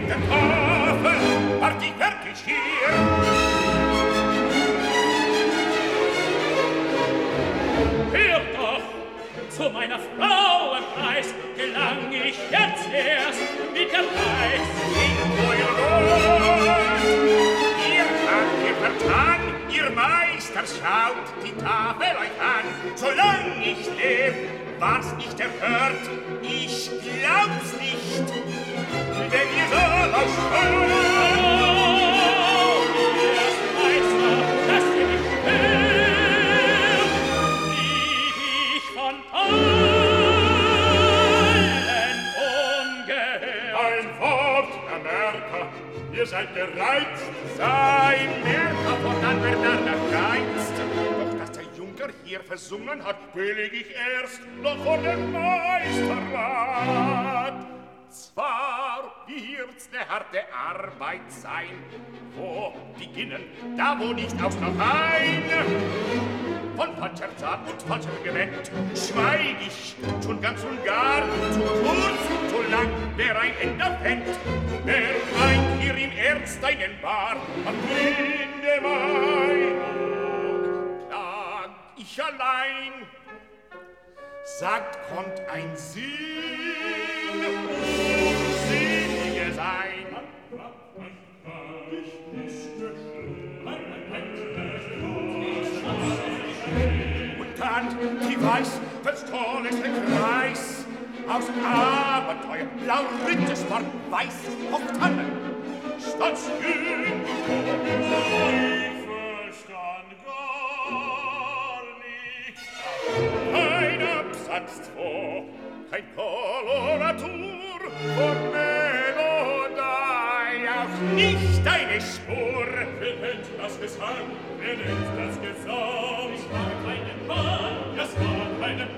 der Tafel wart ich wirklich hier. Hör doch, zu meiner Frau im Preis gelang ich jetzt erst mit der Preis. Oh Gott, ihr habt ihr vertan, ihr Meister, schaut die Tafel euch an. Solang ich leb, war's nicht erhört, ich glaub's nicht, wenn ihr so ausschaut. Ihr seid gereizt. Sei Merker von an Bernarda geizt. Doch dass der Junker hier versungen hat, billig ich erst noch vor dem Meisterrat. Zwar wird's ne harte Arbeit sein, wo beginnen, da wo nicht auch noch ein. Von falscher Zart und falscher Gewand schweig ich schon ganz und gar, zu kurz, zu lang, wer ein Ende fängt. Wer meint hier im Ernst einen Bar, am Ende Meinung, klag ich allein. Sagt, kommt ein Sinn, unsinnige sein. Und dann die weiß, verstohlene Kreis, aus Abenteuer, blau-rittes Wort, weiß, Hochtanne, Staatsjüng, ich verstand gar nichts. Kein Absatz vor, kein Koloratur, von Melodie, auch nicht eine Spur. Wer nennt das Gesang? Wer nennt das Gesang? Es war keine Bahn, das war keine